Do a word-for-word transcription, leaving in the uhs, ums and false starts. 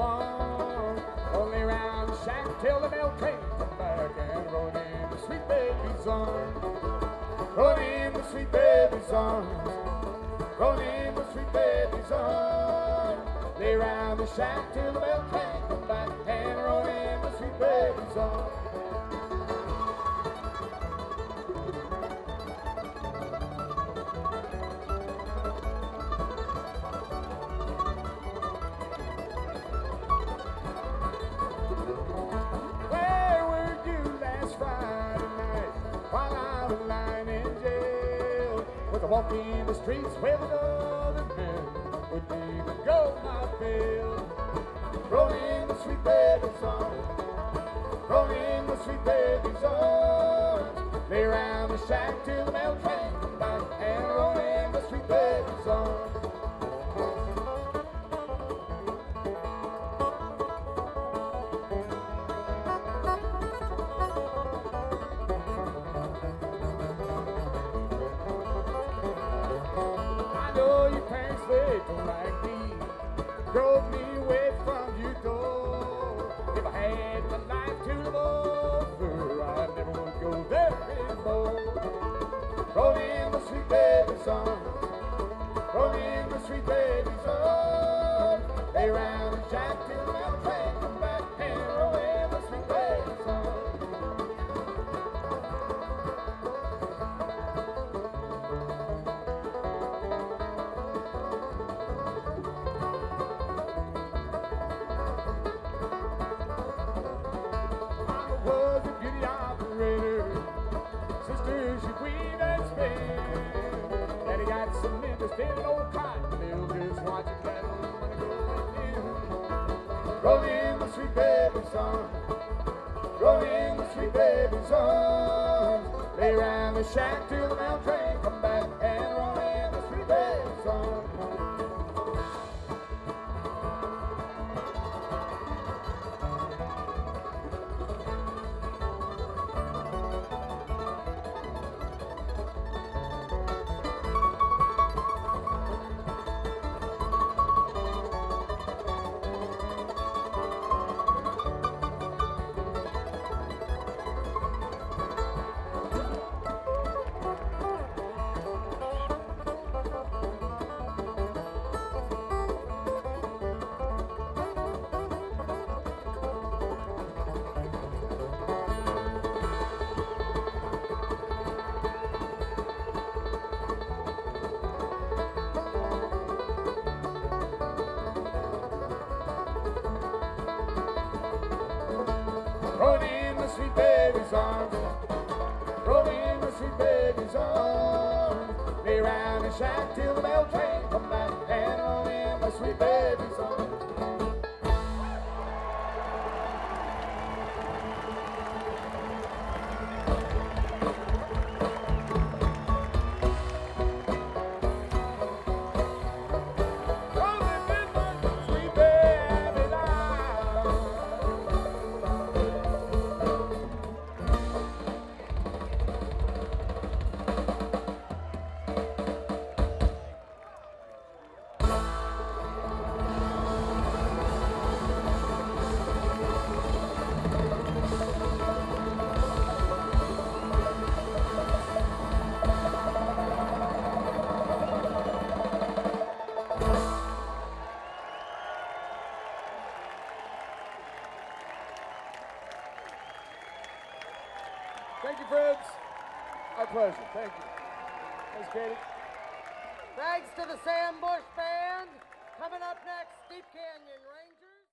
farm. Rolling around the shack till the mail train come back and rolling in the sweet baby's arms. Rolling in the sweet baby's arms. Rolling in the sweet baby's arms. Lay around the shack till the mail train come back and roll in the sweet baby's arms. Where were you last Friday night while I was lying in jail? With a walk in the streets where the other men wouldn't even go my bail. Rolling in the sweet baby's arms. Rolling in the sweet baby's arms. Lay around the shack till the mail train come back and roll in the sweet baby's arms. I know your parents, they don't like me. Drove me away from your door. If I had my life to live over, I never would go there anymore. Roll in the sweet baby's arms. Roll in the sweet baby's arms. Lay around and jack till the mail train come back and roll in the sweet baby's arms. Mama was a beauty operator. Sister, she weaved and spin. Daddy got some interest in an old cotton mill, just watching cattle and money growing in. Roll in the sweet baby's arms. Roll in the sweet baby's arms. Lay around the shack till the mail train come back and roll in the sweet baby's arms. Rolling in the sweet baby's arms. Rolling in the sweet baby's arms. Lay around the shack till the mail train come back and roll in the sweet baby's arms. Rolling in the sweet baby's arms. Thank you, friends. My pleasure. Thank you. Thanks, Katie. Thanks to the Sam Bush Band. Coming up next, Steep Canyon.